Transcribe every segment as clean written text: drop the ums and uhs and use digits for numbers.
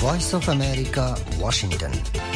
Voice of America, Washington.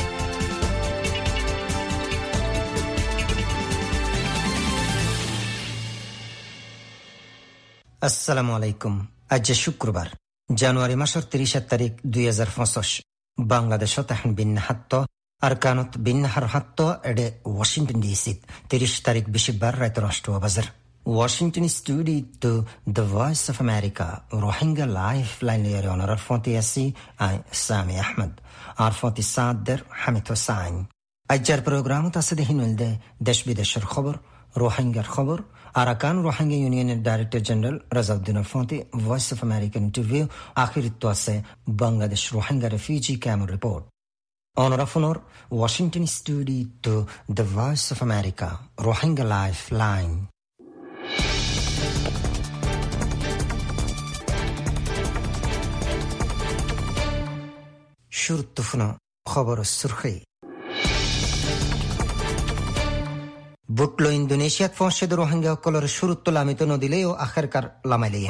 আসসালামু আলাইকুম। আজ শুক্রবার, জানুয়ারি মাসের 30 তারিখ 2025। বাংলাদেশত এখন বিন্যাহাত্ত আর কানত বিন্যাহার হাত্ত এডে ওয়াশিংটন ডিসিত 30 তারিখ বিশিবার রাত রাষ্ট্র বাজার। Washington studio to the Voice of America Rohingya Lifeline Liere Honorar Fonti Asi ay Sami Ahmed ar Fonti Sadr Hamid Hussain Ajjar programu tasde hinulde desh bideshar khabar Rohingya khabar Arakan Rohingya Union Director General Razauddin Fonti Voice of America interview akhir toase Bangladesh Rohingya refugee camp report Honor Fonor Washington studio to the Voice of America Rohingya Lifeline شرطفنا خبر السرخي بوتلو ইন্দোনেশিয়াত ফসেদ রোহিঙ্গা কলর শুরুত লামিত নদিলে ও আখেরকার লামাইলে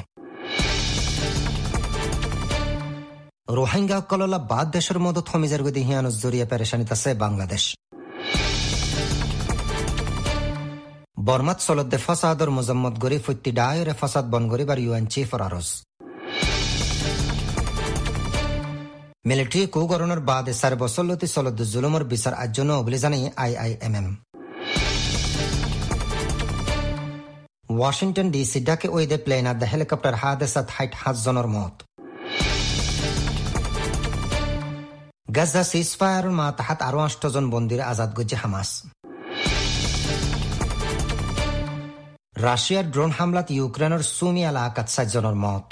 রোহিঙ্গা কললা বাদ দেশের মদত হমিজার গদি হিয়ানস জরিয়া পেরেশানিত আছে বাংলাদেশ বর্মাত সলদে ফাসাদর মুজাম্মত গরি ফুত্তি ডায়রে ফাসাদ বন গরি বার ইউএন চিফ ফরারস মিলিটারি কো গরনের বাদে 4 বছর লতি সলদ জুলুমর বিচার আজন্য বলে জানাই আইআইএমএম ওয়াশিংটন ডিসি ডাকে ওইদে প্লেন আর দ্য হেলিকপ্টার হাদেসাত 60 জনের মত গাজা সিজফায়ার মা তাহাত আরো 8 জন বন্দির আজাদ গজে হামাস রাশিয়ার ড্রোন হামলাত ইউক্রেনের সুমি এলাকাত 7 জনের মত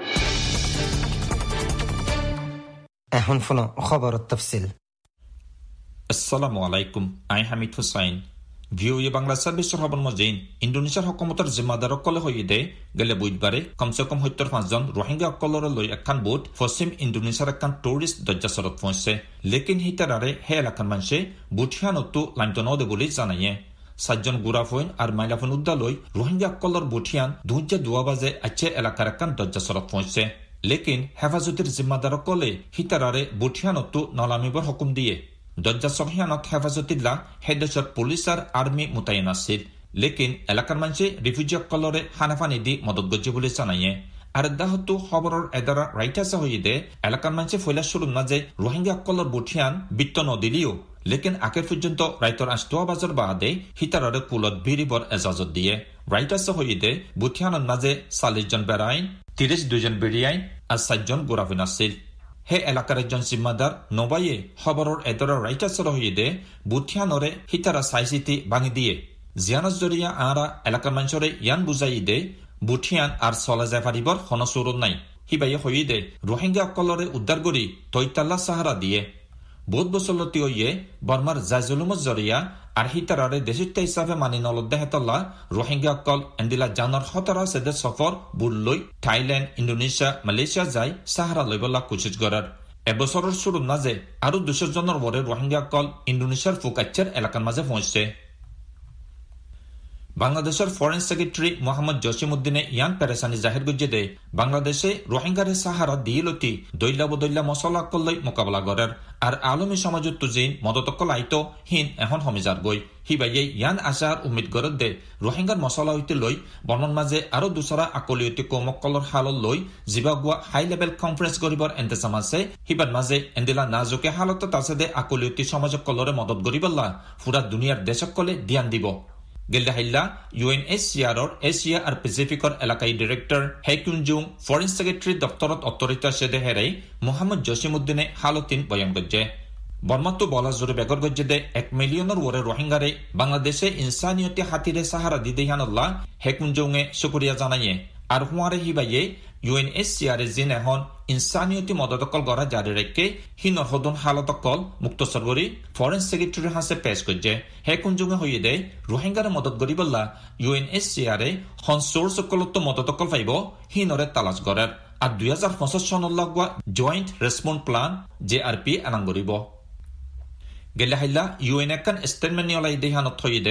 এখন ফোন খবর তফসিল আসসালামু আলাইকুম আই হামিদ হুসাইন ভিওএ বাংলা সার্ভিসৰ খবৰ মজিন ইণ্ডোনেছিয়াৰ হকুমতৰ জিম্মাদাৰসকলে হৈয়ে গেলে বুধবাৰে কমসে কম 75 জন রোহিঙ্গা অকলৰে লৈ এখন বোট পশ্চিম ইণ্ডোনেছিয়াৰ এখন টুৰিষ্ট দৰ্জাচৰত পहुंचे লেকিন হিতাৰাৰে হে এলাকাৰ মানুহে বুঠিয়ানতো লাইনটো নদে বুলি জানায়ে 7 জন গুৰাফইন আৰু মাইলাফন উদ্দালৈ রোহিঙ্গা অকলৰ বুঠিয়ান 2:02 বাজে আছে এলাকাৰ এখন দৰ্জাচৰত পहुंचे লেকিন হেফাজতের জিম্মাদারসকলে হিতারারে বুঠিয়ানতো নলামিবৰ হুকুম দিয়ে দজ্জা সহিয়ানত হেফাজতিল্লাহ হেডেশৰ পুলিচ আর আর্মি মোতায়েন আছিল লেকিন এলাকার মানুষে রিফিউজিসকলরে হানাফানি দি মদত গজ্জে বলে জানায়ে আর দাহতো খবরের এদারা রাইটাসা হয়ে দে এলাকার মানুষে ফয়লা শুরু না যে রোহিঙ্গাসকলর বুঠিয়ান বিত্ত নদিলিও লেকিন আকের পর্যন্ত রাইতর 8 বাজার বাদে হিতারারে কুলত ভিড়িবর এজাজত দিয়ে রাইটাসা হয়ে দে বুঠিয়ানের মাঝে 40 জন বেড়াইন 32 জন বেরিয়াইন আর 7 জন গোরাফিন আছিল হে এলাকার একজন জিম্মাদার নবাইয়ে খবরের এদরা রাইটাসর হয়ে দে বুঠিয়ানরে হিতারা সাইসিতি ভাঙি দিয়ে জিয়ানস জরিয়া আরা এলাকার মানুষরে ইয়ান বুঝাই দে বুঠিয়ান আর চলা যায় পারিবর হনসুরত নাই হিবাইয়ে হয়ে দে রোহিঙ্গা অকলরে উদ্ধার করি তৈতাল্লা সাহারা দিয়ে বহুত বছরলতি হইয়ে বর্মার জাজুলুমত জরিয়া আর হিতারারে দেশিত্ব হিসাবে মানি নলদ্দে হেতল্লা রোহিঙ্গা অকল এন্দিলা জানর হতারা সেদে সফর বুল্লই থাইল্যান্ড ইন্দোনেশিয়া মালয়েশিয়া যাই সাহারা লইবলা কোশিশ করার এবছরের শুরু নাজে আরো 200 জনের বরে রোহিঙ্গা অকল ইন্দোনেশিয়ার ফুকাচ্চার এলাকার মাঝে পৌঁছছে বাংলাদেশের ফরেন সেক্রেটারি মোহাম্মদ জসিমউদ্দিনে ইয়ান পেরেশানি জাহির গজ্জে দে বাংলাদেশে রোহিঙ্গারে সাহারা দিয়েলতি দৈলা বদৈলা মশলা কল্লাই মোকাবেলা করার আর আলমী সমাজত তুজিন মদতকল আইতো হিন এখন হমিজার গই হিবাইয়ে ইয়ান আশার উম্মিদ গরত দে রোহিঙ্গার মশলা হইতে লই বর্মন মাঝে আরো দুসরা আকলিয়তি কৌমকলর হালত লই জিবাগুয়া হাই লেভেল কনফারেন্স করিবার এন্তেজাম আছে হিবার মাঝে এন্দিলা নাজুকে হালত আছে দে আকলিয়তি সমাজকলরে মদত করিবল্লা পুরা দুনিয়ার দেশকলে ধ্যান দিব গেল্লাহিল্লা UNHCR এশিয়া আর প্যাসিফিকৰ এলাকাই ডিরেক্টর হেকুনজুং ফরেন সেক্রেটারি দপ্তরত অথরিতা সেদে হেরাই মোহাম্মদ জসিমউদ্দিনে হালতিন বয়ান গজ্জে বর্মাতো বলা জোরে বেগর গজ্জে দে 1 মিলিয়নের ওরে রোহিঙ্গারে বাংলাদেশে ইনসানিয়তি হাতিরে সাহারা দিদেহানাল্লাহ হেকুনজুংয়ে শুকরিয়া জানাইয়ে আর হুয়ারে হিবাইয়ে UNHCR জিন এখন ইনসানিয়তি মদতকল গড়া জারি রেখে হিনর হদন হালতকল মুক্তসর করি ফরেন সেক্রেটারি হাসে পেশ করছে হে কুঞ্জুঙে হইয়ে দেয় রোহিঙ্গারে মদত করিবল্লা UNHCR হন সোর্স কলত্ব মদতকল পাইব হিনরে তালাশ করার আর 2025 সনত লাগোয়া জয়েন্ট রেসপন্স প্ল্যান JRP এলান করিব গেলে হাইলা UN একান স্টেটমেন্ট নিয়লাই দেহানত হইয়ে দে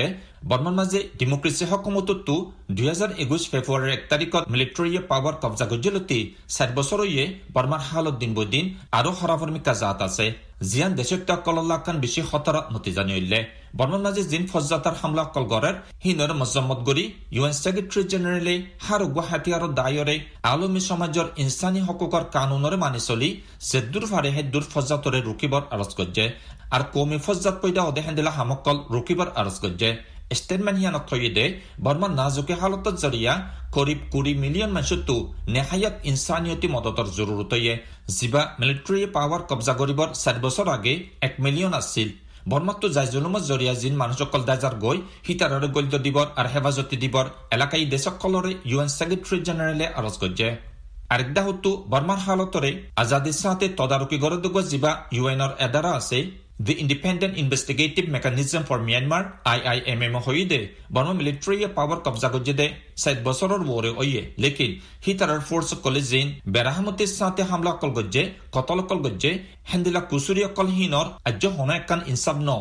বৰ্মাৰ মাজে ডেমক্ৰেসি হকুমততো 2021 ফেব্ৰুৱাৰীৰ 1 তাৰিখত মিলিটাৰীয়ে পাৱাৰ কব্জা গজ্জলতি 4 বছৰয়ে বৰ্মাৰ হালত দিন বদিন আৰু খৰাফৰ্মিকা জাত আছে জিয়ান দেশত কললাকান বেছি খতৰা নতিজানি হইলে বৰ্মাৰ মাজে জিন ফজ্জাতাৰ হামলা কল গৰৰ হিনৰ মজম্মত গৰি ইউএন সেক্ৰেটাৰী জেনাৰেলে হাৰু গুৱাহাটী আৰু দায়ৰে আলমী সমাজৰ ইনসানী হকুকৰ কানুনৰে মানি চলি জেদুৰ ফাৰে হেদুৰ ফজ্জাতৰে ৰুকিবৰ আৰজ গজ্জে আৰু কমি ফজ্জাত পয়দা অদেহেন্দিলা হামকল ৰুকিবৰ আৰজ গজ্জে স্টেটমেন্ট হিয়ানত থৈদে বৰ্মাৰ নাজুকে হালতত জৰিয়া করিব 20 মিলিয়ন মানুষতো নেহায়াত ইনসানিয়তি মদতৰ জৰুৰতয়ে জিবা মিলিটাৰী পাৱাৰ কব্জা কৰিবৰ 4 বছৰ আগে 1 মিলিয়ন আছিল বৰ্মাতো যাই জুলুমত জৰিয়া জিন মানুহসকল দাজাৰ গৈ হিতাৰৰ গল্য দিবৰ আৰু হেফাজতি দিবৰ এলাকাই দেশকলৰে ইউএন সেক্ৰেটাৰী জেনাৰেলে আৰজ গজ্জে আরেকদা হতো বর্মার হালতরে আজাদির সাথে তদারকি গড়ে জিবা ইউএনর এদারা আছে The Independent Investigative Mechanism for Myanmar IIMM হইদে বর্মা মিলিটারি পাওয়ার কব্জা গজ্জে 7 বছরের ওরে ওয়ে লেকিন হিতারার ফোর্স কলেজিন বেরাহামতের সাথে হামলা কল গজ্জে কতল কল গজ্জে হেন্দিলা কুসুরিয়া কল হিনর আজ্য হনাকান ইনসাব ন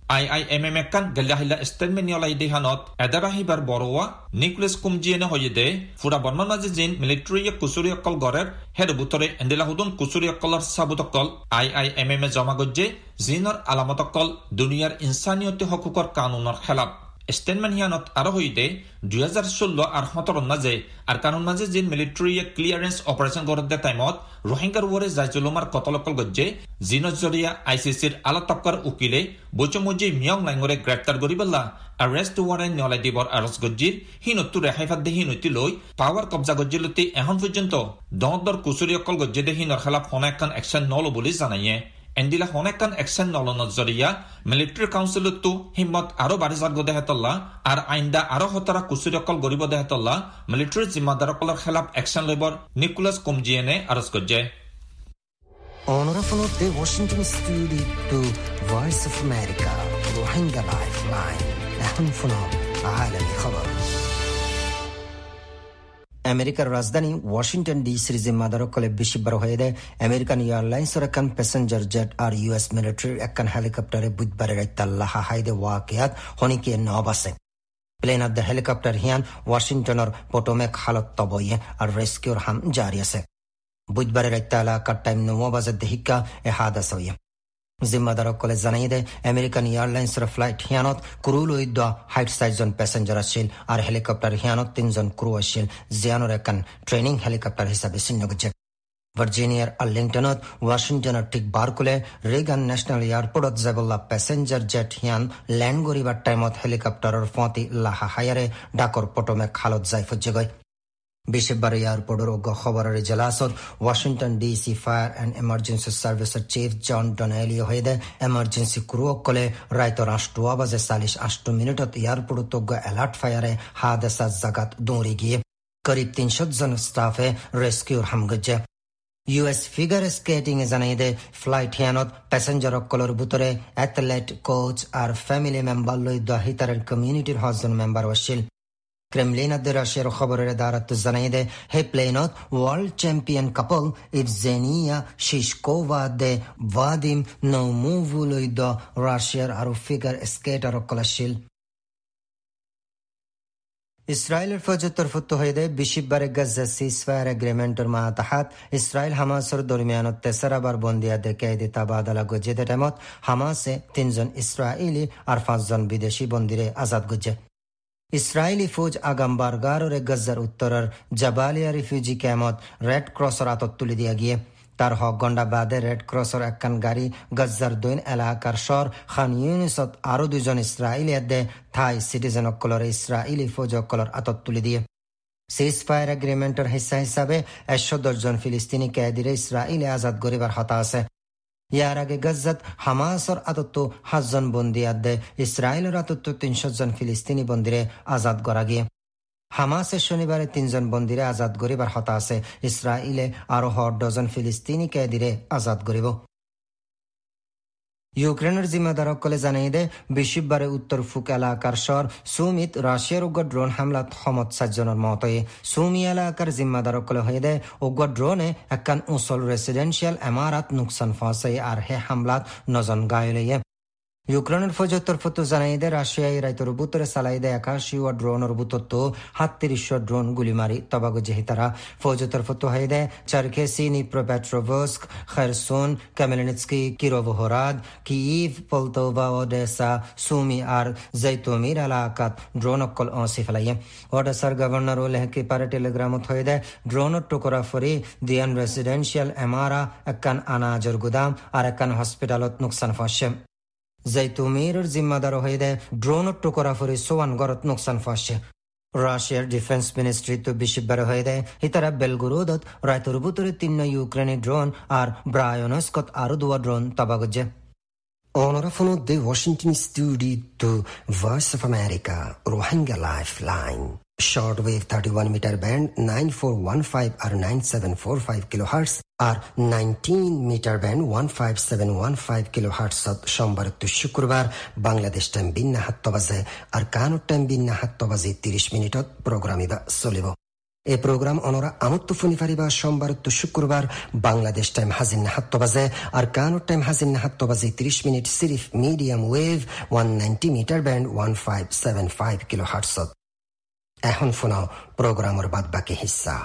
IIMM kan galahila statement yolai dehanot edarahibar borowa Nicholas Kumjiene hoyede fura borman majin military kusuriya kol gorer head butore endela hudun kusuriya kolar sabutokol IIMM jama gojje zinor alamatokol duniyar insaniyote hukukor kanunor khilaf statement hianot aro hoide 2016 আর 17 মাঝে আর কানুন মাঝে জিন military clearance operation করতে টাইমত রোহিঙ্গার ওরে জাইজুলুমার কতলকল গজ্জে জিনত জরিয়া আইসিসির আলাতক্কর উকিলে বচমুজি মিয়ং লাইঙরে গ্রেফতার করিবলা আরেস্ট ওয়ারেন্ট নলাই দিবর আরজ গজ্জির হিনতু রেহাইফাত দে হিনতি লই পাওয়ার কব্জা গজ্জিলতি এখন পর্যন্ত দহদর কুসুরিয়কল গজ্জে দে হিনর খেলাফ হনাকান অ্যাকশন নল বলি জানাইয়ে এন্দিলা হনেকান অ্যাকশন নলনত জরিয়া মিলিটারি কাউন্সিলতো হিম্মত আরো বাড়িজার গদেহেতল্লা আর আইন্দা আরো হতরা কুসুরিয়কল গরিব দেহেতল্লা মিলিটারি জিম্মাদারকলৰ খেলাফ action লইবৰ Nicolas কুমজিয়েনে Araz গজ্জে Honorable of the Washington Studio to Voice of America Rohingya Lifeline এখন শুনো আলামী খবর আমেরিকার রাজধানী ওয়াশিংটন ডিসির জিম্মাদারকলে বিশিবার হয়ে দেয় আমেরিকান এয়ারলাইন্সের একখান প্যাসেঞ্জার জেট আর ইউএস মিলিটারির একখান হেলিকপ্টারে বুধবারের রাইতাল্লাহ হাইদে ওয়াকিয়াত হনিকিয়ে নব আছে প্লেনার দ্য হেলিকপ্টার হিয়ান ওয়াশিংটনের পোটোমেক হালত তবইয়ে আর রেস্কিউর হাম জারি আছে বুধবারের রাইতাল্লাহ কার টাইম 9 বাজার দেহিকা এ হাদাস হইয়ে জিম্মাদারকলে জানাই দেয় আমেরিকান এয়ারলাইন্সের ফ্লাইট হিয়ানত ক্রু লইদ 60 জন প্যাসেঞ্জার আসছিল আর হেলিকপ্টার হিয়ানত 3 জন ক্রু আসছিল জিয়ানোর একখান ট্রেনিং হেলিকপ্টার হিসাবে চিহ্ন গজ্জে ভার্জিনিয়ার আর্লিংটনত ওয়াশিংটনের ঠিক বারকুলে রেগান ন্যাশনাল এয়ারপোর্টত যাবল্লা প্যাসেঞ্জার জেট হিয়ান ল্যান্ড করিবার টাইমত হেলিকপ্টারের ফতি লাহা হায়ারে ডাকর পটমে খালত যাই ফজ্জে গয় বিশেষবার এয়ারপোর্টের অজ্ঞ খবরের জেলাসত Washington DC fire and emergency সার্ভিসের চিফ জন ডনেলি হয়ে দেয় এমার্জেন্সি ক্রু অকলে রায়ত 8 বাজে 48 মিনিটত এয়ারপোর্টত অজ্ঞ অ্যালার্ট ফায়ারে হাদেসাত জাগাত দৌড়ে গিয়ে করিব 300 জন স্টাফে রেস্কিউর হামগজ্জে ইউএস ফিগার স্কেটিং এ জানাই দেয় ফ্লাইট হিয়ানত প্যাসেঞ্জার অকলের ভিতরে অ্যাথলেট কোচ আর ফ্যামিলি মেম্বার লই হিতারের কমিউনিটির 10 জন মেম্বার আসছিল ক্রেমলিনাতে রাশিয়ার খবরের দ্বারাত জানাই দেয় হে প্লেনত world champion couple Evgenia Shishkova দে ভাদিম নৌমুভুলইদ রাশিয়ার আরো ফিগার স্কেটার অকলাশিল ইসরায়েলের ফৌজের ফতো হয়ে দেয় বিশিববারে গাজা সিজফায়ার এগ্রিমেন্টের মাতাহাত ইসরায়েল হামাসের দরমিয়ানত তেসরাবার বন্দিয়া দেখে তাবাদালা গজ্জে টাইমত হামাসে 3 জন ইসরায়েলি আর 5 জন বিদেশি বন্দিরে আজাদ গজ্জে ইসরায়েলি ফৌজ আগামবার গাররে গজ্জার উত্তরের জাবালিয়া রিফিউজি ক্যাম্পত রেড ক্রসের আতত তুলে দিয়া গিয়ে তার হক ঘণ্টা বাদে রেড ক্রসের একখান গাড়ি গজ্জার দৈন এলাকার শহর খান ইউনিসত আরো 2 জন ইসরায়েলি দে থাই সিটিজেন অকলর ইসরায়েলি ফৌজ অকলর আতত তুলে দিয়ে সিজ ফায়ার এগ্রিমেন্টের হিস্সা হিসাবে 110 জন ফিলিস্তিনি ক্যাদিরে ইসরায়েলি আজাদ করিবার হতা আছে ইয়ার আগে গজ্জাত হামাসর আতত্ব 7 জন বন্দী আদে ইসরায়েলের আতত্ব 300 জন ফিলিস্তিনি বন্দিরে আজাদ করা গিয়ে হামাসের শনিবারে 3 জন বন্দিরে আজাদ করিবার হতা আছে ইসরায়েলে আরো 10 জন ফিলিস্তিনি ক্যাদিরে আজাদ করিব ইউক্রেনের জিম্মাদারকলে জানাই দেয় বিশিববারে উত্তর ফুক এলাকার শহর সুমিত রাশিয়ার উগ্র ড্রোন হামলাত 7 জনের মত হয়ে সুমি এলাকার জিম্মাদারকলে হয়ে দেয় উগ্র ড্রোনে একখান উসল রেসিডেন্সিয়াল এমারাত নুকসান ফাঁসে আর হে হামলাত 9 জন গায়লে ইউক্রেনের ফৌজের ফটো জানাইদে রাশিয়ায় রাইতর বুতরে সালাইদে 81 ড্রোনের বুতত্ব 37 ড্রোন গুলিমারি তবাগো জেহিতারা ফৌজের ফটো হাইদে Cherkasy Dnipropetrovsk Kherson Khmelnytskyi Kirovohrad Kyiv Poltava Odesa Sumy আর জৈতোমির এলাকাত ড্রোন অকল অসিফলাইয়ে ওডেসার গভর্নর ও লেহকি পারে টেলিগ্রামত হইদে ড্রোনের টুকরা ফরি দিয়ান রেসিডেন্সিয়াল এমারা একান আনাজর গুদাম আর একান হসপিটালত নুকসান ফাঁসে জৈতুমিরের জিম্মাদার হইদে ড্রোনের টুকরা ফরি সোয়ান গরত নুকসান ফাঁসে রাশিয়ার ডিফেন্স মিনিস্ট্রি তো বিশিববার হইদে হিতারা বেলগোরোদত রাইতর বুতরে 3 ইউক্রেনি ড্রোন আর ব্রায়োনস্কত আরো 2 ড্রোন তবাগজে Onorevole de Washington Studio to Voice of America, Rohingya Lifeline. Shortwave 31 meter band 9415 or 9745 kilohertz or 19 meter band 15715 kilohertz সোমবার to শুক্রবার বাংলাদেশ টাইম বিন্না 7 বাজে আর কানুর টাইম বিন্না 7 বাজে 30 মিনিটত প্রোগ্রামিবা চলিব এই প্রোগ্রাম অনরা আমত্ত ফোনি ফারিবা সোমবার তো শুক্রবার বাংলাদেশ টাইম হাজিন 7 বাজে আর কানুর টাইম হাজিন 7 বাজে 30 মিনিট সিরিফ medium wave 190 metre band 1575 kilohertz এখন শোনাও প্রোগ্রামের বাদ বাকি হিস্সা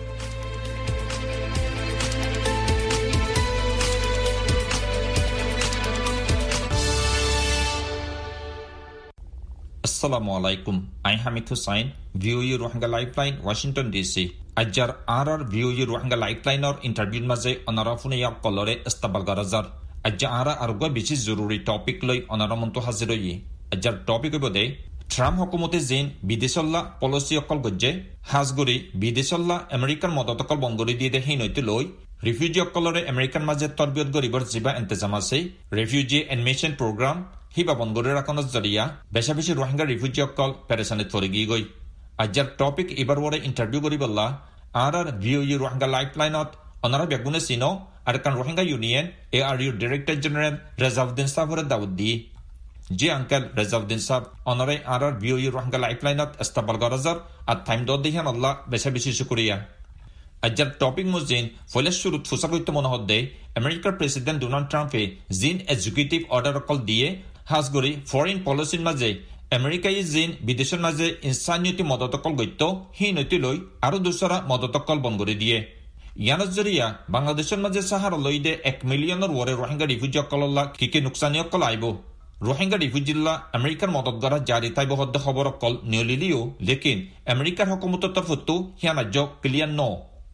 Assalamu alaikum. I Hamid Hussain, VOA Rohingya Lifeline, Washington DC. Ajar RR VOA Rohingya Lifeline or interview maze onarafune yak kolore istabal garazar. Ajar ara argo bichi zururi topic loi onaramonto haziroyi. Ajar topic bode Trump hukumote zin bidesolla policy okol gojje hasguri bidesolla American modotokol bongori diye de hinoite loi refugee okolore American maze torbiyot goribor jiba intezam ase refugee admission program Hiba বন্ধুরের রাখানোর জরিয়া বেশা বেশি Rohingya refugee অকল পেরেশানে থরে গিয়ে গই আজ্জার topic এবার ওরে interview করি বললা আর ভিওই রোহিঙ্গা লাইফলাইনত অনারা বেগুনে সিনো আর কান Rohingya union ARU director general Rezauddin সাহেবের দাওয়াত দি জি আঙ্কেল রেজাউদ্দিন সাহেব অনারে আর ভিওই রোহিঙ্গা লাইফলাইনত ইস্তাকবাল গরাজার আর টাইম দদ দিহান আল্লাহ বেশা বেশি শুকরিয়া আজ্জার টপিক মুজিন ফলের শুরুত ফুসাকইতে মনে হদ্দে আমেরিকার প্রেসিডেন্ট ডোনাল্ড ট্রাম্পে জিন এক্সিকিউটিভ অর্ডার অকল দিয়ে হাজগরি ফরেন পলিসির মাঝে আমেরিকাই জিন বিদেশের মাঝে ইনসানিয়তি মদতকল গত্য হি নৈতি লৈ আৰু দুসরা মদতকল বন করে দিয়ে ইয়ানত জরিয়া বাংলাদেশের মাঝে সাহারা লইদে 1 মিলিয়নের ওরে রোহিঙ্গা রিফিউজি অকল্লা কিকে নুকসানি অকল আইব রোহিঙ্গা রিফিউজিল্লা আমেরিকার মদত গড়া জারি তাইব হদ্দে খবর অকল নিয়লিলিও লেকিন আমেরিকার হকুমতের তরফতো হিয়ানাজ্য ক্লিয়ার ন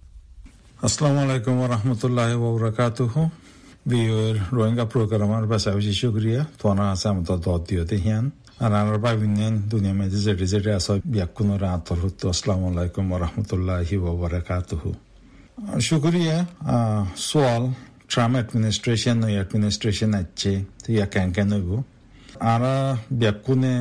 আসসালামু আলাইকুম ওয়া রাহমাতুল্লাহি ওয়া বারাকাতুহু বিওর রোহিঙ্গা প্রোগ্রামার বাসাউজি শুকরিয়া তোনা আসামত দদিয়তে হিয়ান আনার বাইবিনেন দুনিয়া মে জেজে আসা বিয়াকুনরা আতরহুত আসসালামু আলাইকুম ওয়া রাহমাতুল্লাহি ওয়া বারাকাতুহু শুকরিয়া সোয়াল ট্রাম্প অ্যাডমিনিস্ট্রেশন আছে তিয়া ক্যানকেনগো আরা বিয়াকুনে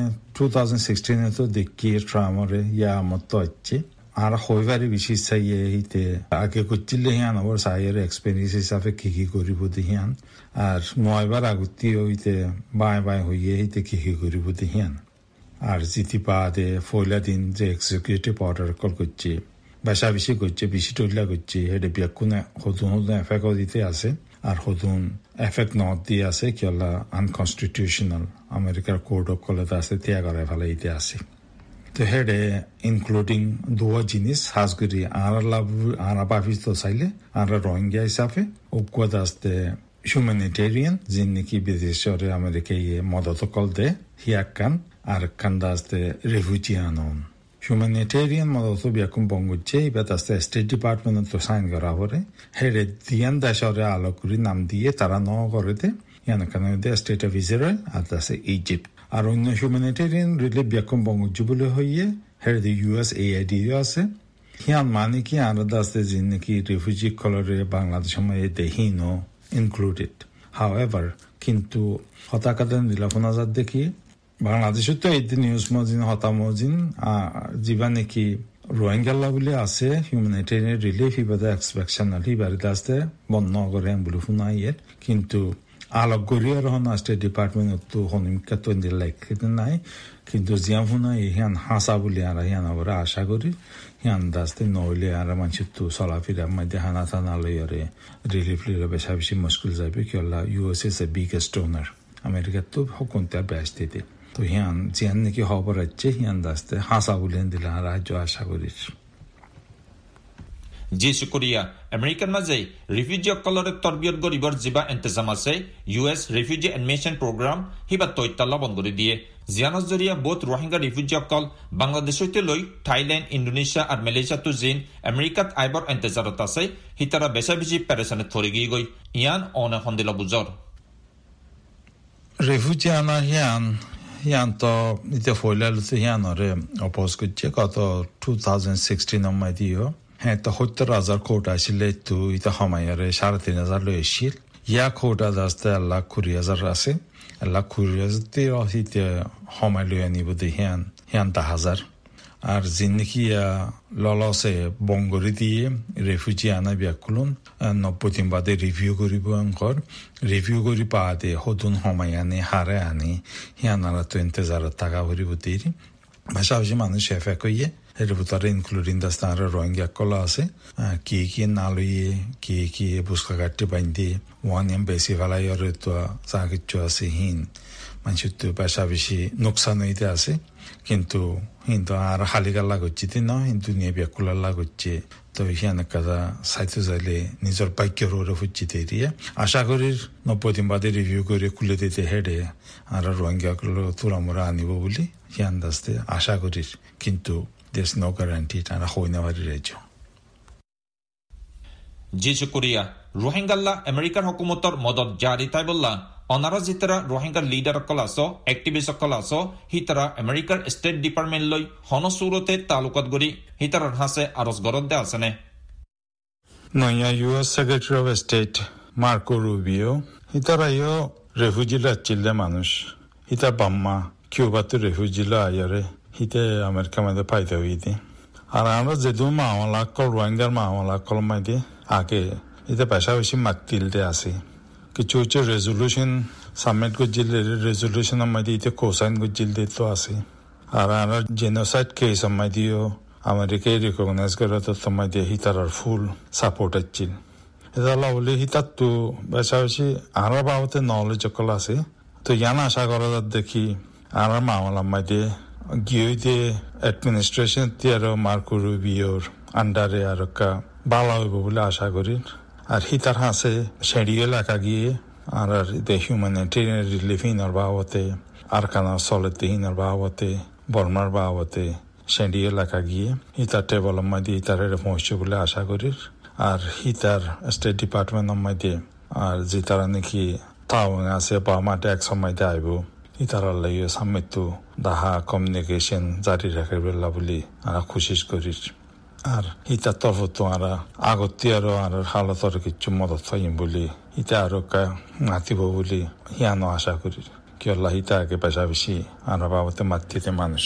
2016 তো দেখি ট্রাম্পরে ইয়া মত আছে আর হইবারে বেশি চাইয়ে হিতে আগে করছিলে হিয়ান আবার চাইয়ের এক্সপেরিয়েন্স হিসাবে কি করিব দিহিয়ান আর নয়বার আগতি হইতে বাই হইয়ে হিতে কি করিব দিহিয়ান আর জিতি বাদে ফয়লা দিন যে এক্সিকিউটিভ অর্ডার কল করছে বেশা বেশি করছে বেশি টইলা করছে হেডে বিয়াকুনে হতুন এফেক্ট দিতে আছে আর হতুন এফেক্ট নট দিয়ে আছে কিয়লা আনকনস্টিটিউশনাল আমেরিকার কোর্ট কলেতে আছে ত্যাগ করে ফেলাইতে আছে তো হেডে ইনক্লুডিং দুয়া জিনিস হাজগুড়ি আরা বাফিস তো চাইলে আরা রোহিঙ্গা হিসাবে উপকত আসতে হিউম্যানিটেরিয়ান যিনি নাকি বিদেশরে আমেরিকায় মদত কল দে হিয়াকান আর কান্দা আসতে রেফিউজি আনন হিউম্যানিটেরিয়ান মদত বিয়াকুম বঙ্গুচ্ছে এবার আসতে স্টেট ডিপার্টমেন্ট তো সাইন করা পরে হেডে দিয়ান দেশরে আলো করে নাম দিয়ে তারা ন করে দে ইয়ান কানে স্টেট অফ ইসরায়েল আর আছে ইজিপ্ট আর অন্য হিউম্যানিটেরিয়ান রিলিফ বিয়াকুম বঙ্গুজ্জু বলে হইয়ে হেডে USAID আছে হিয়ান মানে কি আলাদা আছে যিনি নাকি রিফিউজি কলরে বাংলাদেশ সময়ে দেহিনো included. However, কিন্তু হতাকাদের নিলাফনাজাত দেখি বাংলাদেশে তো এই নিউজ মজিন হতামজিন জিবা নাকি রোহিঙ্গাল্লা বলে আছে হিউম্যানিটেরিয়ান রিলিফ ইবাদা এক্সপেকশনাল হিবারিতে আসতে বন্ধ করে বলে শুনাইয়ের কিন্তু আলোক গড়িয়ার হন স্টেট ডিপার্টমেন্ট তো হনিমকা তো লাইক নাই কিন্তু জিয়া শুনা ইহান হাসা বলে আর হিয়ান আবার আশা করি হিয়ান দাস্তে নইলে আর মানুষের তো চলাফেরা মধ্যে হানা টানা লইয়ারে রিলিফ লইলে বেশা বেশি মুশকিল যাবে কিয়লা US is a biggest donor America তো হুকুমতে বেশ দিতে তো হিয়ান জিয়ান নাকি খবর আছে হিয়ান দাস্তে হাসা বলেন দিলা রাজ্য আশা করি জি শুক্রিয়া আমেরিকান মাঝে রিফিউজি অকলরে তরবিয়ত গরিবর জিবা ইন্তজাম আছে ইউএস রিফিউজি এডমিশন প্রোগ্রাম হিবা তৈতাল্লা বন্ধ করে দিয়ে জিয়ানস জরিয়া বোধ রোহিঙ্গা রিফিউজি অকল বাংলাদেশ হইতে লই থাইল্যান্ড ইন্দোনেশিয়া আর মালয়েশিয়া তো জিন আমেরিকাত আইবর ইন্তজারত আছে হিতারা বেশা বেশি প্যারেশানে থরে গিয়ে গই ইয়ান অনে হন্দিলা বুজর রিফিউজি আনা হিয়ান তো ইতে ফয়লালতে হিয়ানরে অপোজ করছে কত 2016 নম্বর দিও হ্যাঁ তো 70,000 কোটি আসলে তো এটা হমায়ারে 3,500 লই আসিল ইয়া কোটা দাস্তে 1,20,000 আছে 1,20,000 হিতে হমাই লই আনিব দে হিয়ান 10,000 আর জিন্দিগিয়া ললসে বঙ্গরি দিয়ে রেফিউজি আনা বিয়াকুলুন 90 দিন বাদে রিভিউ করিব অঙ্কর রিভিউ করি পাতে হতুন হমাই আনে হারে আনে হিয়ানারা তো ইন্তজার টাকা ভরিব দেরি ভাষা হচ্ছে মানুষ এফে কইয়ে এর ভিতরে ইনক্লুডিং দাস্তানারা রোহিঙ্গা কলা আছে কি না লইয়ে কি বুসকা কাটতে বাইন্দে ওয়ান বেশি ফেলাই আর তো যা কিছু আছে মানুষ তো পেশা বেশি নোকসান হইতে আছে কিন্তু আর হালিগাল্লা করছে না দুনিয়া ব্যাকুলাল্লা করছে তো হিয়ানে কাজা সাইতে যাইলে নিজের বাক্যর ওরে ফুটছে দিয়ে আশা করি 90 দিন বাদে রিভিউ করে খুলে দিতে হেডে আর রোহিঙ্গাগুলো তোরামোরা আনিব বলি হিয়ান দাস্তে আশা করি কিন্তু there's no guarantee তারা হই না পারি রাজ্য জি শুক্রিয়া রোহিঙ্গাল্লা আমেরিকার হুকুমতর মদত জারি তাই বললা অনারা জিতরা রোহিঙ্গার লিডার কল আসো অ্যাক্টিভিস্ট কল আসো হিতারা আমেরিকার স্টেট ডিপার্টমেন্ট লই হনসুরতে তালুকাত গরি হিতারার হাসে আরজ গরদ দে আসেনে নয়া US secretary of state Marco Rubio হিতারা ইও রেফিউজিলা চিল্লে মানুষ হিতা বাম্মা কিউবাতে রেফিউজিলা আয়ারে হিতে আমেরিকা মধ্যে পাইতে হইতে আর আমরা যেহেতু মাওয়ালা কল রোহিঙ্গার মাওয়ালা কল মাইতে আগে এটা পয়সা বেশি মাতিলতে আছে কিছু রেজলিউশন সাবমিট করছিল রেজলিউশন আমাদের ইতে কোসাইন করছিল তো আছে আর আমরা জেনোসাইড কেস আমাদেরও আমেরিকায় রিকগনাইজ করে তো আমাদের হিতারার ফুল সাপোর্ট আছিল এটা বলে হিতার তো পয়সা বেশি আর বাবতে নলেজ সকল আছে তো ইয়ান আশা করা দেখি আর মাওয়ালা আমাদের গিয়ে অ্যাডমিনিস্ট্রেশন আরো মার্কো রুবিওর আন্ডারে আর ভালো হইব বলে আশা করি আর হিতার হাসে সেডিও এলাকা গিয়ে আর হিউম্যানিটেরিয়ান রিলিফ হিনার বাবতে আর কানা সলেতে হিনার বাবতে বর্মার বাবতে সেডিও এলাকা গিয়ে হিতার টেবল মাঝে হিতার পৌঁছে বলে আশা করি আর হিতার স্টেট ডিপার্টমেন্ট মাঝে আর যে তারা নাকি তাও আছে বা মাঠে এক সময় আইব ইতারা লাগে সামিতো দাহা কমিউনিকেশন জারি রাখার বেলা বলি আমরা কোশিশ করি আর ইতার তরফ তো আমরা আগতে আরো আর হালতর কিছু মদত পাইম বলি ইতা আরো মাতিব বলি হিয়ানো আশা করি কি আল্লাহ ইতা আগে পেশা বেশি আমরা বাবতে মাতিতে মানুষ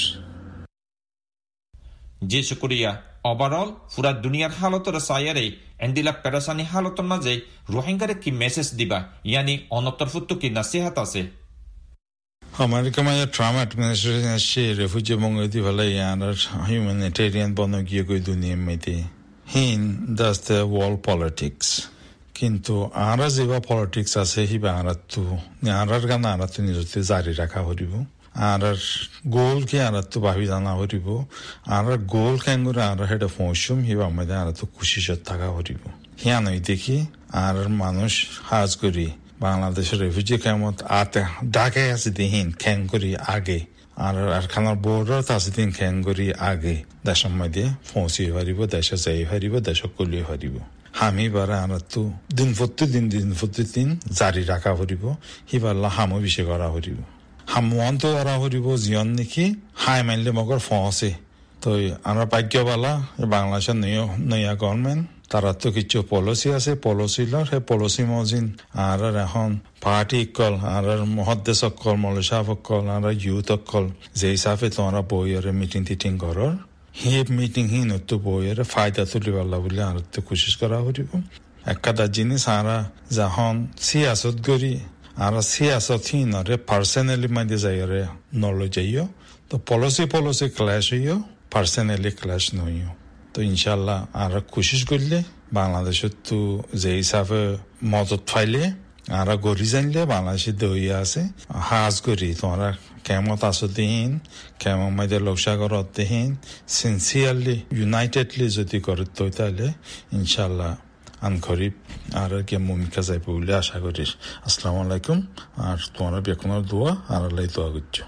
জি শুক্রিয়া ওভারঅল পুরা দুনিয়ার হালতর সায়ারে এন্দিলা পেরাসানি হালতর মাঝে রোহিঙ্গারে কি মেসেজ দিবা ইয়ানি অনতরফুত কি নাসিহাত আছে আমেরিকা মাঝে ট্রাম্প অ্যাডমিনিস্ট্রেশন আসছে রেফিউজি বঙ্গতি ভালো আর হিউম্যানিটেরিয়ান বন গিয়ে কই দুনিয়া মেতে দাস দ্য ওয়ার্ল্ড পলিটিক্স কিন্তু আরা যেবা পলিটিক্স আছে হিবা আরা তো আরার গান আরা তো নিজতে জারি রাখা হরিব আর গোল কে আর তো ভাবি জানা হরিব আর গোল কেঙ্গুর আর হেড ফৌসুম হিবা আমাদের আর তো খুশিশত থাকা হরিব হিয়া নই দেখি আর মানুষ হাজ করি বাংলাদেশের রেফিউজি কেমন আতে ঢাকায় আছে দিন খ্যাং করি আগে আর খানার বর্ডার আছে দিন খ্যাং করি আগে দেশের মধ্যে পৌঁছিয়ে পারিব দেশে যাই পারিব দেশ কলিয়ে পারিব হামি বারা আর তো দিন প্রতিদিন জারি রাখা হরিব হিবাল্লা হামো বিষয় করা হরিব হামওয়ান তো করা হরিব জিয়ন নাকি হাই মাইলে মগর ফসে তো আমরা ভাগ্যবালা বাংলাদেশের নয়া গভর্নমেন্ট তারা তো কিছু পলিসি আছে পলিসিলার সেই পলিসি মজিন আর এখন পার্টি কল আর মহদ্দেশ অকল মলসা অকল আর ইউথ অকল যে হিসাবে তোমরা বইয়ের মিটিং টিটিং করার সেই মিটিং হি নতো বইয়ের ফায়দা তুলিবাল্লা বলে আর তো কোশিশ করা হরিব একটা জিনিস আর যখন সিয়াসত করি আর সিয়াসত হি নরে পার্সোনালি মাঝে যাইরে নলে যাইও তো পলিসি ক্লাস হইও পার্সোনালি ক্লাস নইও তো ইনশাল্লাহ আর কোশিশ করলে বাংলাদেশের তো যে হিসাবে মদত পাইলে আর গরি জানলে বাংলাদেশে দই আছে হাজ গরি তোমরা কেমত আছো দিন কেমন মাইদের লোকসাগর দিন সিনসিয়ারলি ইউনাইটেডলি যদি করে তো তাহলে ইনশাল্লাহ আনখরিব আর কে মুমিকা যাইব বলে আশা করি। আসসালামু আলাইকুম। আর তোমরা বেকুনের দোয়া আর আল্লাহ দোয়া করছো।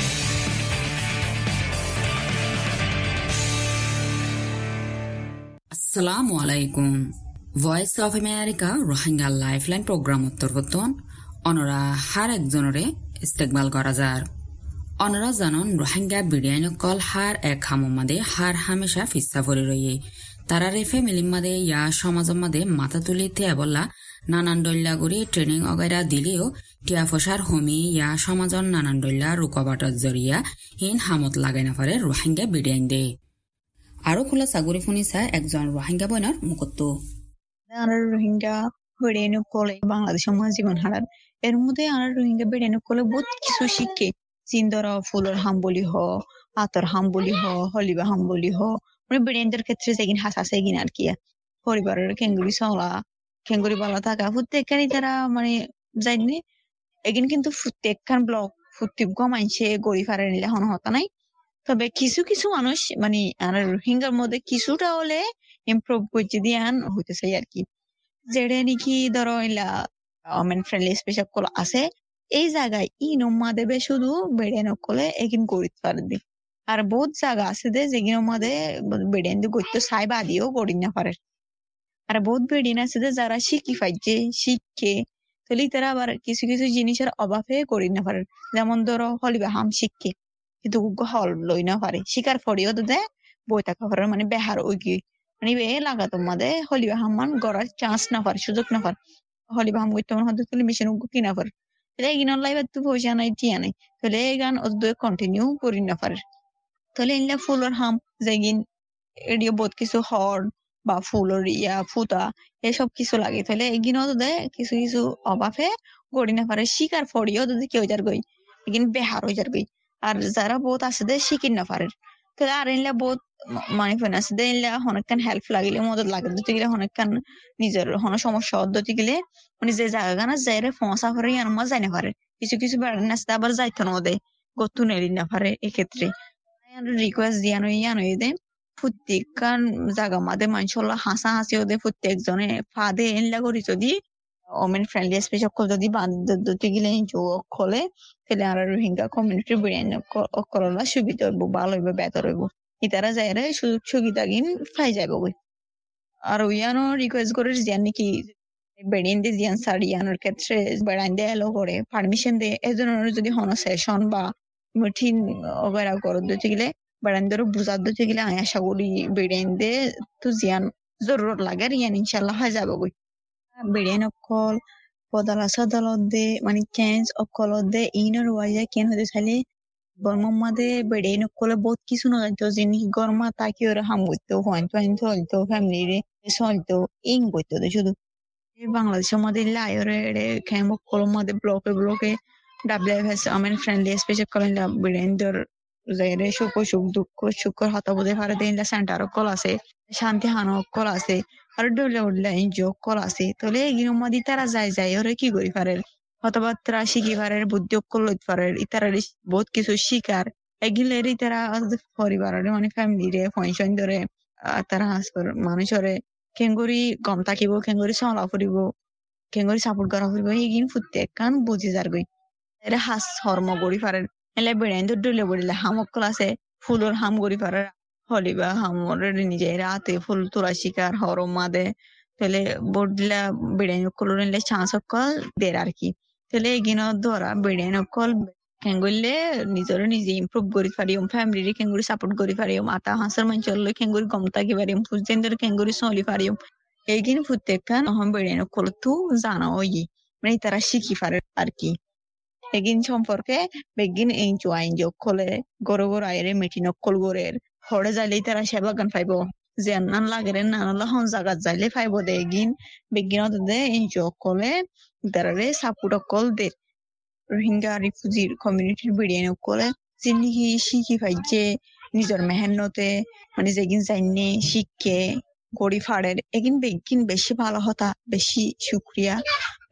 আসসালামু আলাইকুম। Voice of America Rohingya Lifeline programme উত্তরবর্তন অনরা হার একজনরে ইস্তেকবাল করা যার অনরা জানন রোহিঙ্গা বিডিয়ান কল হার এক হামমাদে হার হামেশা ফিসা ভরে রয়ে তারারে ফ্যামিলি মাদে ইয়া সমাজ মাদে মাথা তুলি বললা নানান ডল্লা করে ট্রেনিং অগাইরা দিলেও টিয়া ফসার হোমি ইয়া সমাজর নানান ডল্লা রুকাবাটর জরিয়া হিন হামত লাগাই না পারে রোহিঙ্গা বিডিয়ান দে। আরো খোলা সাগরি ফুনিসা একজন রোহিঙ্গা বইনার মুকত্ত রোহিঙ্গা বেড়েনু কলে বাংলাদেশ জীবন হারার এর মধ্যে আর রোহিঙ্গা বেড়েনু কলে বহুত কিছু শিখে চিন্দর ফুলের হাম বলি হ আতর হাম বলি হ হলিবা হাম বলি হ মানে বেড়েনদের ক্ষেত্রে যেগিন হাসাছে গিন আর কি পরিবারের খেঙ্গুরি চলা খেঙ্গুরি বলা থাকা প্রত্যেকখানি তারা মানে যাইনি এগিন কিন্তু প্রত্যেকখান ব্লক প্রত্যেক মাইনসে গড়ি ফারে নিলে হন হতা নাই। তবে কিছু কিছু মানুষ মানে রোহিঙ্গার মধ্যে কিছুটা হলে ইমপ্রুভ করতে দিয়ে হইতে চাই আর কি যেটা নাকি ধরো ওমেন ফ্রেন্ডলি স্পেশাল কল আছে এই জায়গায় ই নম্মা দেবে শুধু বেড়েন কলে এগিন গড়িতে পারে দি আর বহুত জায়গা আছে দে যেগিন মধ্যে বেড়েন দিয়ে গড়তে চাই বাদিও গড়ি না পারে আর বহুত বেড়িন আছে দে যারা শিখি পাইছে শিখে তাহলে তারা আবার কিছু কিছু জিনিসের অভাবে গড়ি না পারে যেমন ধরো হলিবা হাম শিখে কিন্তু হল লই না পারে শিকার ফড়িও তো দে বই থাকা পারে মানে বেহার ওই কি মানে বে লাগা তোমাদের হলিবা হামান গড়ার চান্স না পারে সুযোগ না পারে হলিবা হাম করতে মনে হতে তুলি মেশিন কিনা পারে তাহলে এগিন লাইভ তো পয়সা নাই টিয়া নাই তাহলে এই গান ওদের কন্টিনিউ করি না পারে তাহলে এনলা ফুলের হাম যেগিন এডিও বহুত কিছু হর্ন বা ফুলের ইয়া ফুতা এসব কিছু লাগে তাহলে এগিনও তো দেয় কিছু কিছু অভাবে গড়ি না পারে শিকার ফড়িও যদি কেউ যার গই এগিন বেহার হয়ে যার গই আর যারা বহুত আছে দে শিকিন না পারে তাহলে আর এনলা বহুত মানে ফেন আছে দে এনলা অনেকখান হেল্প লাগিলে মদত লাগে দিতে গেলে অনেকখান নিজের হন সমস্যা দিতে গেলে মানে যে জায়গা গানা যাইরে ফসা করে আর মা যাই না পারে কিছু কিছু বেড়ান আসতে আবার যাইতো না ওদের গতু নেলি না পারে এক্ষেত্রে রিকোয়েস্ট দিয়ানো ইয়ানো দে প্রত্যেকখান জায়গা মাদে মানুষলা হাসা হাসি ওদের প্রত্যেকজনে ফাদে এনলা করি যদি ওমেন ফ্রেন্ডলি স্পেশাল যদি বান্ধতে গেলে খোলে তাহলে আর রোহিঙ্গা কমিউনিটির বেড়ে করলা সুবিধা হইব ভালো হইব বেতর হইব ইতারা যাইরে সুযোগ সুবিধা গিন পাই যাবে বই আর ইয়ানো রিকোয়েস্ট করে জিয়ান নাকি বেড়িয়ে দিয়ে জিয়ান সারিয়ানোর ক্ষেত্রে বেড়ান দিয়ে এলো করে পারমিশন দিয়ে এই ধরনের যদি হন সেশন বা মিটিং ওগেরা করে দিতে গেলে বেড়ান ধরো বুঝার দিতে গেলে আমি আশা করি বেড়িয়ে দিয়ে তো জিয়ান জরুরত লাগে আর ইয়ান ইনশাল্লাহ হয়ে যাবে বই বেড়িয়ে অকল পদালাস আদালত দে মানে ক্যান্স অকলত দে ইনার ওয়াইজা কেন হতে চাইলে গরমের মধ্যে বেড়িয়ে নকলে বহুত কিছু না জানতো যিনি গরমা তাকে ওরা হাম করতো হয়তো হয়তো ফ্যামিলি হয়তো ইং করতো শুধু বাংলাদেশের মধ্যে লাইরে খেম কলম মধ্যে ব্লকে WFS আমেন ফ্রেন্ডলি স্পেশাল কলেন বেড়েন্দর যাইরে সুখ দুঃখ সুখর হতাবোধে ভারে দিন সেন্টার কল আছে শান্তি হানো কল আছে আর ডলে উঠলে এনজিও কল আছে তাহলে এগুলোর মধ্যে তারা যায় ওরা কি করি পারে অথবা তারা শিখি পারে বুদ্ধি অক্কল লইতে পারে তারা বহুত কিছু শিকার এগুলেরই তারা পরিবারের মানে ফ্যামিলিরে পেনশন ধরে তারা মানুষরে কেঙ্গুরি গম থাকিব কেঙ্গুরি চলা ফুরিব কেঙ্গুরি সাপোর্ট করা ফুরিব এইগিন প্রত্যেক কান বুঝি যার গই এরা হাস হর্ম গড়ি পারে এলে বেড়াইন ডলে বলিলে হামকল আছে ফুলের হাম গড়ি পারে হলিবা হামর নিজে রাতে ফুল তোলা শিকার হরম মাদে তাহলে বডলা বেড়াইন কল নিলে চান্স অকল দের আর কি তাহলে এগিন ধরা বেড়াইন অকল কেঙ্গুলে নিজে ইমপ্রুভ করি পারিম ফ্যামিলি কেঙ্গুরি সাপোর্ট করি পারিম আতা হাঁসের মাঞ্চল কেঙ্গুরি গম থাকি পারিম ফুজেন্দ্র কেঙ্গুরি চলি পারিম এইগিন প্রত্যেকটা নহম বেড়াইন অকল তু জানা ওই মানে তারা শিখি পারে আর কি এগিন সম্পর্কে বেগিন এনজয় খোলে গড় আইরে মিটিন অকল গড়ের হরে যাইলেই তারা সেবা গান পাইব যে নান লাগের নানালা হন জাগাত যাইলে পাইব দে এগিন বেগিন দে এনজয় খোলে তারারে সাপোর্ট অকল দে রোহিঙ্গা রিফিউজির কমিউনিটির বেড়িয়ে করে যিনি শিখি পাইছে নিজের মেহনতে মানে যেগিন যাইনে শিখে গড়ি ফাড়ের এগিন বেগিন বেশি ভালো হতা বেশি শুক্রিয়া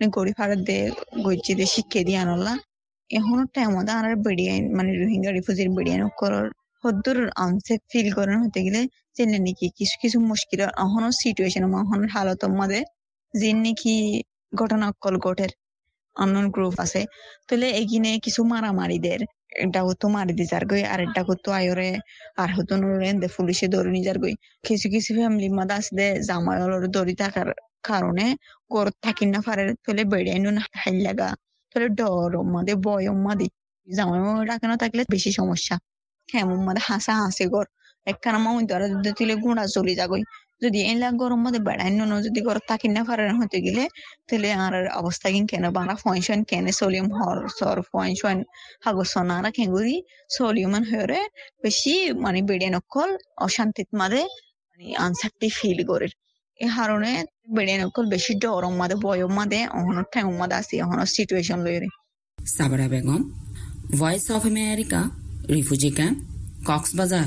গড়ি ফাড়ে দে গইছি দে শিক্ষা দিয়ে আনলা এখনো টাইম মধ্যে আর বেড়িয়ান মানে রোহিঙ্গা রিফিউজির বেড়িয়ান করার হদ্দুর আনসেফ ফিল করার হতে গেলে জেনে নাকি কিছু কিছু মুশকিল এখনো সিচুয়েশন এখনো হালত মধ্যে যে নাকি ঘটনা কল ঘটের অন্য গ্রুপ আছে তাহলে এগিনে কিছু মারামারিদের এটা হতো মারি দি যার গই আর এটা হতো আয়রে আর হতো নুরেন দে পুলিশে ধরে নি যার গই কিছু কিছু ফ্যামিলি মাদা আছে জামাইলর দড়ি থাকার কারণে গর থাকি না পারে তাহলে বেড়ে নুন হাইল লাগা তাহলে ডর মাদে বয় মাদি জামাই ডাকে না থাকলে বেশি সমস্যা হ্যাঁ মাদে হাসা হাসে গর একখানা মাউন ধরা তুলে গুঁড়া চলে যাগই যদি এলা গরম মধ্যে বেড়াই নুন যদি ঘর থাকি না পারে হতে গেলে তাহলে আর অবস্থা কিন কেন বাংলা ফাংশন কেন সোলিয়াম হর সর ফাংশন হাগসনারা কেঙ্গুরি সোলিয়ামান হরে বেশি মানে বেড়ে নকল অশান্তিত মাদে মানে আনসারটি ফিল করে এই কারণে বেড়ে নকল বেশি ডরম মাদে বয়ম মাদে অহনো টাইম মাদে আসি অহনো সিচুয়েশন লইরে Sabra Begum voice of America refugee camp Cox's Bazar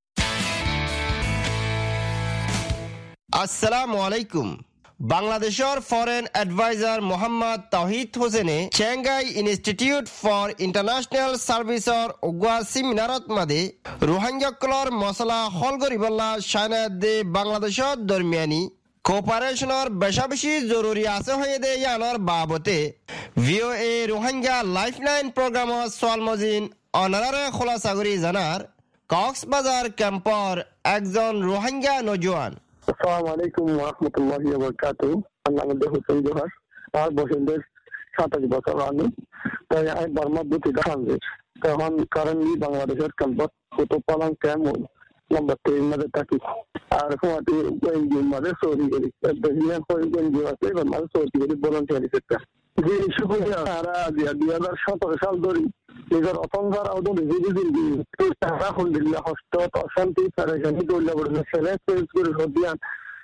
আসসালামু আলাইকুম বাংলাদেশের ফরেন অ্যাডভাইজার মোহাম্মদ তাওহিদ হোসেনে চেঙ্গাই ইনস্টিটিউট ফর ইন্টারন্যাশনাল সার্ভিসর ওগুয়া সেমিনারত মাদে রোহিঙ্গাকলর মশলা হল গরিবল্লা শায়নাত দে বাংলাদেশত দরমিয়ানি কোঅপারেশনের বেশা বেশি জরুরি আছে হয়ে দে ইয়ানোর বাবতে ভিওএ রোহিঙ্গা লাইফলাইন প্রোগ্রামত সোয়ালমজিন অনারারে খোলাসাগরি জানার কক্সবাজার ক্যাম্পর একজন রোহিঙ্গা নজওয়ান। আসসালামু আলাইকুম ওয়া রাহমাতুল্লাহি ওয়া বারাকাতুহু। আমার নাম হোসেন জোহার। আর বসন্তের 27 বছর আমি তাই আমি বার্মা বুথে গাঁজে তখন কারেন্টলি বাংলাদেশের ক্যাম্পাস কুতুবপালং ক্যাম্প নাম্বার 3 মধ্যে থাকি আর ফোয়াতে এনজিও মধ্যে সরি করি বেশিরভাগ হয়ে এনজিও আছে এবং মানে সরি করি ভলান্টিয়ারি সেক্টর যে ইস্যুগুলো তারা 2017 সাল ধরে নিজের অসংখ্যার আউদন রিভিউ তারা আলহামদুলিল্লাহ হস্ত অশান্তি পরেশানি দৌড়লে বলে ছেলে ফেস করে হদিয়ান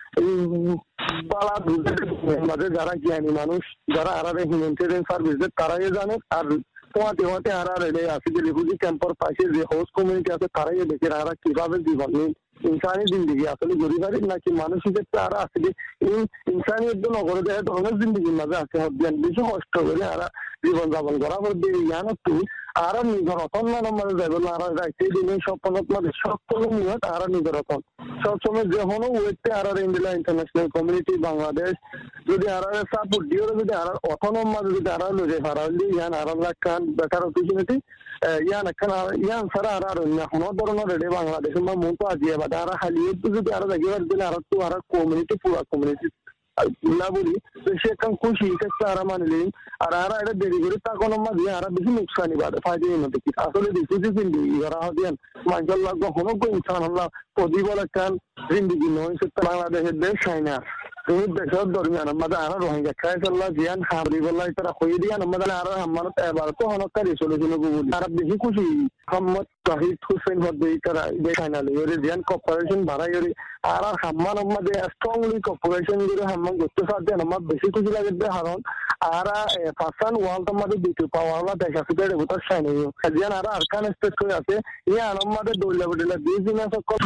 বালা মাঝে যারা জ্ঞানী মানুষ যারা আরারে হিউম্যানিটেরিয়ান সার্ভিস তারাই জানে আর তোমাতে আর আছে যে রিফিউজি ক্যাম্পের পাশে যে হোস্ট কমিউনিটি আছে তারাই দেখে আর কিভাবে জীবন ইনসানি জিন্দগি আসলে গরিবারের নাকি মানুষ হিসেবে আর আছে যে এই ইনসানি একদম নগরে দেয় ধরনের জিন্দগির মাঝে আছে হদিয়ান বেশি কষ্ট করে আর জীবন যাপন করা হচ্ছে ইয়ানো তুই আর নিজের অতন্যান মাঝে যাবে না আর রাইতে দিনে স্বপ্নত মাঝে সকল নিয়ত আর নিজের অতন সবসময় যে হনো ওয়েতে আর ইন্ডিয়া ইন্টারন্যাশনাল কমিউনিটি বাংলাদেশ যদি আর সাপোর্ট দিও যদি আর অতনম মাঝে যদি আর লয়ে হারালি ইয়ান আর লাখান বেটার অপরচুনিটি ইয়ান একখান ইয়ান সারা আর কোনো ধরনের রেডি বাংলাদেশের মা মন তো আজিয়ে বাদে আর হালিয়ে যদি আর জায়গায় দিলে আর তো আর কমিউনিটি পুরো কমিউনিটি না বলি সে কাম খুশি কাছে আর মানলি আর এটা দেরি করে তা কোনো মাঝে আর বেশি নুকসানি বাদে ফায়দা মধ্যে কি আসলে রিফিউজি জিন্দগি যারা হদিয়ান মানজাল্লাহ হনো কো ইনসান আল্লাহ প্রতিবল একখান জিন্দগি নয় সে বাংলাদেশের দেশ চাইনা তুমি দেশের দরমিয়ান আমাদের আর রোহিঙ্গা খাইসাল্লাহ জিয়ান হাবরি বল্লাহ তারা কই দিয়ান আমাদের আর আমানত এবার তো হনকারি সলিউশন গুলো আর বেশি খুশি মোহাম্মদ তাহিদ হোসেন হদ্দি তারা ফাইনালি ওরে জিয়ান কোঅপারেশন বাড়াইরে আর হাম্মান আমাদের স্ট্রংলি কোঅপারেশন করে হাম্মান করতে সাথে আমার বেশি খুশি লাগে কারণ আর ফাসান ওয়ার্ল্ড আমাদের দ্বিতীয় পাওয়ারলা দেখা সুদের ভেতর শাইনি জিয়ান আর আরকান স্টেট করে আছে ইয়ান আমাদের দৌড়লে বদলে বিজনেস কল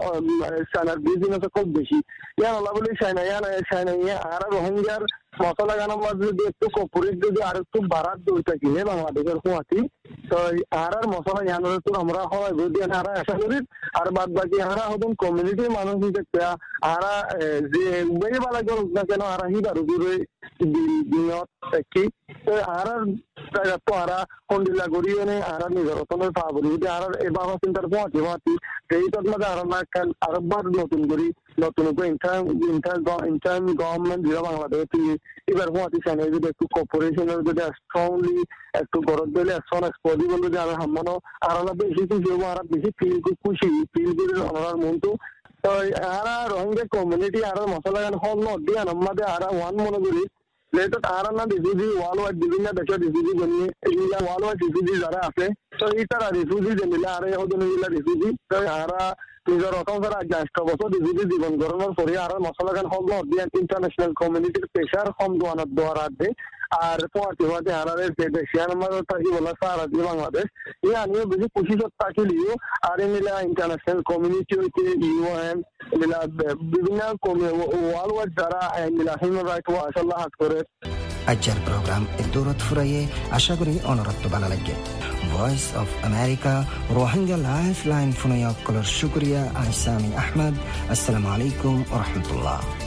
শাইনার বিজনেস কল বেশি ইয়ান আল্লাহ বলি শাইনা ইয়ান শাইনা আর রোহিঙ্গার মশলা গানের মধ্যে যদি একটু কর্পোরেট যদি আর একটু বাড়ার দইটা কিনে বাংলাদেশের হুয়াতি তো আর মশলা ইয়ানোর তো আমরা হয় যদি আর আশা করি আর বাদ বাকি হারা হতেন কমিউনিটির মানুষ হিসেবে আর যে উবেই বালা গেল না কেন আর হিবার উপরে দিনত কি আর তো আর কন্ডিলা গড়িয়ে নে আর নিজের রতনের পা বলি যদি আর এবার চিন্তার পৌঁছি এই তো মধ্যে আর না আরবার নতুন করি নতুন করে ইন্টার্ন গভর্নমেন্ট যেটা বাংলাদেশ এবার পৌঁছি চাইনা যদি একটু কর্পোরেশনের যদি স্ট্রংলি একটু গরজ দিলে সন এক্সপোজিবল যদি আর হামানো আর বেশি খুশি হবো আর বেশি খুশি ফিল করে আমার মনটো তো আর রোহিঙ্গা কমিউনিটি আর মশলা গান হল নদী আমাদের আর ওয়ান মনে করি যেহেতু আর না রিফিউজি ওয়ার্ল্ড ওয়াইড বিভিন্ন দেশের রিফিউজি বনিয়ে এইগুলা ওয়ার্ল্ড ওয়াইড রিফিউজি যারা আছে তো এই তারা রিফিউজি যে মিলে আর এইগুলা রিফিউজি তো আর নিজের রকম যারা 8 বছর রিফিউজি জীবন গড়ানোর পরে আর মশলা গান হল নদী ইন্টারন্যাশনাল কমিউনিটির প্রেশার কম দেওয়ার আগে আর পৌঁছে আর দেশিয়ান আমাদের থাকি বলা সারা দিয়ে বাংলাদেশ এই আমিও বেশি খুশি থাকি লিও আর মিলা ইন্টারন্যাশনাল কমিউনিটি হইতে ইউএন মিলা বিভিন্ন ওয়ার্ল্ড ওয়াইড যারা মিলা হিউম্যান রাইট ওয়াচ আল্লাহ হাত করে আজকের প্রোগ্রাম দূরত ফুরাইয়ে আশা করি অনরত্ব ভালো লাগে। Voice of America Rohingya lifeline ফোনয়কলর শুক্রিয়া। আইসামি আহমদ। আসসালামু আলাইকুম ওয়া রাহমাতুল্লাহ।